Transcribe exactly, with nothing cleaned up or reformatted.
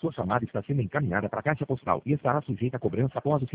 Sua chamada está sendo encaminhada para a caixa postal e estará sujeita a cobrança após o